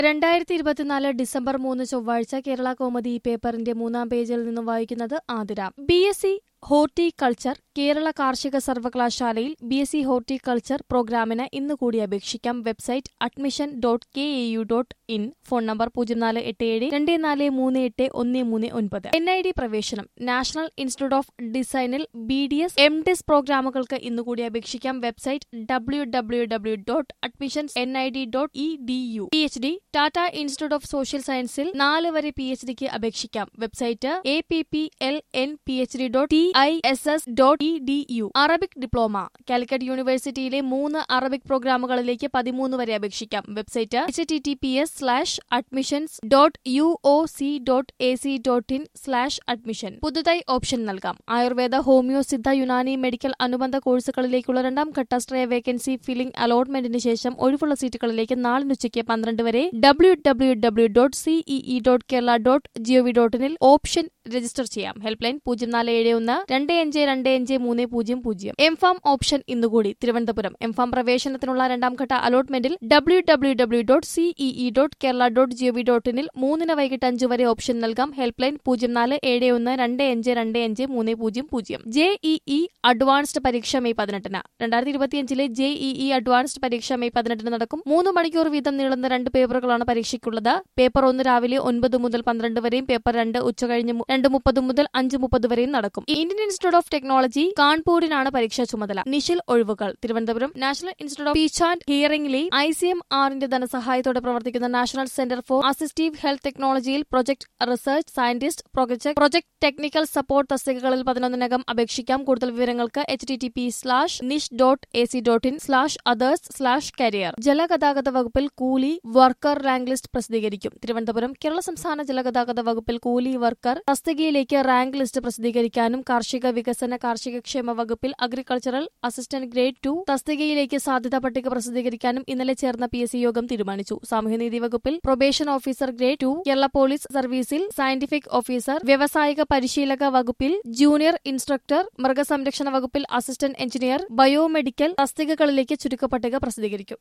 2024 December 3 ചൊവ്വാഴ്ച കേരള കൗമുദി പേപ്പറിന്റെ 3-ാം പേജിൽ നിന്നും വായിക്കുന്നത് ആതിര. BSc ഹോർട്ടികൾച്ചർ കേരള കാർഷിക സർവകലാശാലയിൽ BSc ഹോർട്ടികൾച്ചർ പ്രോഗ്രാമിന് ഇന്ന് കൂടി അപേക്ഷിക്കാം. Website admission.kau.in. Phone number 0487243839. NID പ്രവേശനം. നാഷണൽ ഇൻസ്റ്റിറ്റ്യൂട്ട് ഓഫ് ഡിസൈനിൽ BDS MDis പ്രോഗ്രാമുകൾക്ക് ഇന്നുകൂടി അപേക്ഷിക്കാം. Website www.admissions.nid.edu. PhD Tata institute of social സയൻസിൽ 4 വരെ PhDക്ക് അപേക്ഷിക്കാം. Website applnphd.tiss.edu. Arabic diploma. Calicut യൂണിവേഴ്സിറ്റിയിലെ 3 അറബിക് പ്രോഗ്രാമുകളിലേക്ക് 13 വരെ അപേക്ഷിക്കാം. Website https:/admissions.uoc.ac.in/admission. പുതുതായി ഓപ്ഷൻ നൽകാം. ആയുർവേദ, ഹോമിയോ, സിദ്ധ, യുനാനി, മെഡിക്കൽ അനുബന്ധ കോഴ്സുകളിലേക്കുള്ള 2ാം ഘട്ട ശ്രേയ വേക്കൻസി ഫില്ലിംഗ് അലോട്ട്മെന്റിന് ശേഷം ഒഴിവുള്ള സീറ്റുകളിലേക്ക് നാളിന് ഉച്ചയ്ക്ക് 12 വരെ www.cee.kerala.gov.in ഓപ്ഷൻ രജിസ്റ്റർ ചെയ്യാം. Help line 0471252530. എംഫാം ഓപ്ഷൻ ഇന്നുകൂടി. തിരുവനന്തപുരം. എംഫാം പ്രവേശനത്തിനുള്ള 2ാം ഘട്ട അലോട്ട്മെന്റിൽ www.cee.kerala.gov.in 3 വൈകിട്ട് 5 വരെ ഓപ്ഷൻ നൽകാം. Help line 0471252530. JEE അഡ്വാൻസ്ഡ് പരീക്ഷ മെയ് 18. 2025 JEE അഡ്വാൻസ്ഡ് പരീക്ഷ മെയ് 18 നടക്കും. 3 മണിക്കൂർ വീതം നീളുന്ന 2 പേപ്പറുകളാണ് പരീക്ഷയ്ക്കുള്ളത്. പേപ്പർ 1 രാവിലെ 9 മുതൽ 12 വരെയും പേപ്പർ 2 ഉച്ചകഴിഞ്ഞ് 2:30 മുതൽ 5:30 വരെയും നടക്കും. ഇന്ത്യൻ ഇൻസ്റ്റിറ്റ്യൂട്ട് ഓഫ് ടെക്നോളജി കാൺപൂരിനാണ് പരീക്ഷാ ചുമതല. നിഷിൽ ഒഴിവുകൾ. Thiruvananthapuram national institute of speech and ഹിയറിംഗിലെ ICMRന്റെ ധനസഹായത്തോടെ പ്രവർത്തിക്കുന്ന national centre for assistive health ടെക്നോളജിയിൽ project research scientist, project technical support തസ്തികകളിൽ 11-നകം അപേക്ഷിക്കാം. കൂടുതൽ വിവരങ്ങൾക്ക് http:/nish.ac.in/others/career. ജലഗതാഗത വകുപ്പിൽ കൂലി വർക്കർ റാങ്ക് ലിസ്റ്റ് പ്രസിദ്ധീകരിക്കും. തിരുവനന്തപുരം. കേരള സംസ്ഥാന ജലഗതാഗത വകുപ്പിൽ കൂലി വർക്കർ തസ്തികയിലേക്ക് റാങ്ക് ലിസ്റ്റ് പ്രസിദ്ധീകരിക്കാനും കാർഷിക വികസന കാർഷികക്ഷേമ വകുപ്പിൽ അഗ്രികൾച്ചറൽ അസിസ്റ്റന്റ് ഗ്രേഡ് 2 തസ്തികയിലേക്ക് സാധ്യതാ പട്ടിക പ്രസിദ്ധീകരിക്കാനും ഇന്നലെ ചേർന്ന PSC യോഗം തീരുമാനിച്ചു. സാമൂഹ്യനീതി വകുപ്പിൽ probation officer grade 2, Kerala police സർവീസിൽ സയന്റിഫിക് ഓഫീസർ, വ്യവസായിക പരിശീലക വകുപ്പിൽ ജൂനിയർ ഇൻസ്ട്രക്ടർ, മൃഗസംരക്ഷണ വകുപ്പിൽ അസിസ്റ്റന്റ് എഞ്ചിനീയർ, ബയോമെഡിക്കൽ തസ്തികകളിലേക്ക് ചുരുക്കപ്പട്ടിക പ്രസിദ്ധീകരിക്കും.